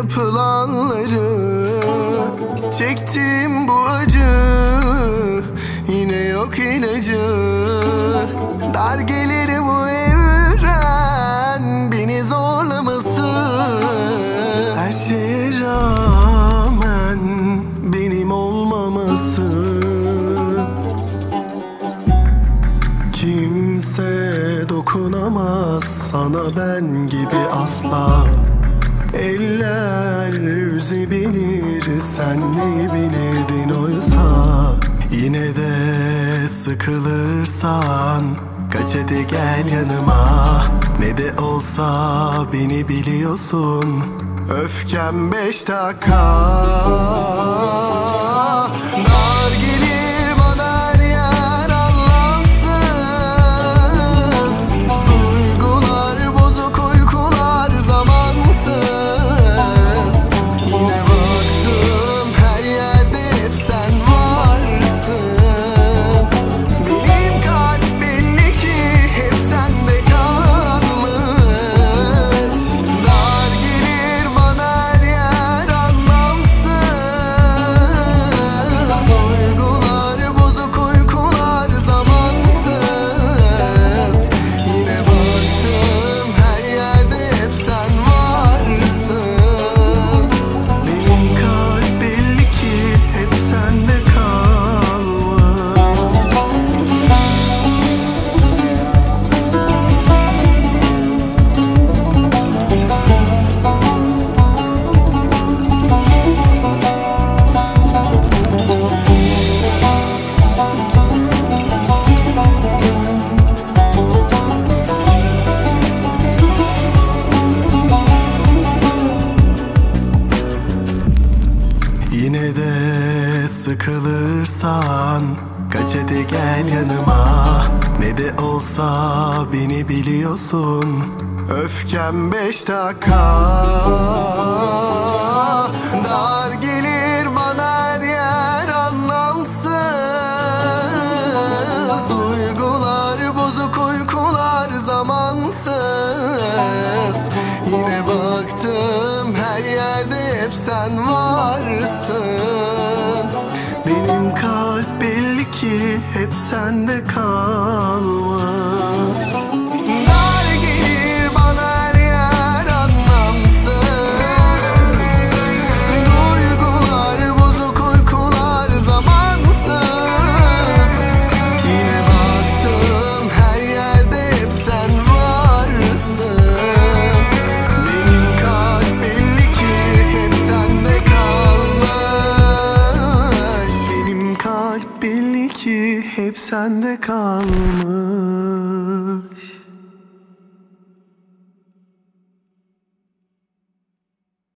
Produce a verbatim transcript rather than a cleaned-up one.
yapılanları. Çektim bu acı, yine yok ilacı. Dar gelir bu evren beni zorlaması. Her şeye rağmen benim olmaması. Kimse dokunamaz sana ben gibi asla. Eller üzebilir, sen ne bilirdin oysa. Yine de sıkılırsan kaç hadi gel yanıma. Ne de olsa beni biliyorsun, öfkem beş dakika. Dar gelir bana her yer anlamsız. Duygular bozuk, uykular zamansız. Yine baktım her yerde hep sen varsın. Benim kalp belli ki hep sende kalmış. Dar gelir bana her yer anlamsız. Duygular bozuk, uykular zamansız. Yine baktım her yerde hep sen varsın. Benim kalp belli ki hep sende kalmış. Yine de sıkılırsan kaç hadi gel yanıma. Ne de olsa beni biliyorsun, öfkem beş dakika. Dar gelir bana her yer anlamsız. Duygular bozuk, uykular zamansız. Yine baktım her yerde hep sen varsın. Benim kalp belli ki hep sende kalmış. Dar gelir bana her yer anlamsız. Duygular bozuk, uykular zamansız. Yine baktım her yerde hep sen varsın. Benim kalp belli ki hep sende kalmış. Benim kalp belli ki hep sende kalmış.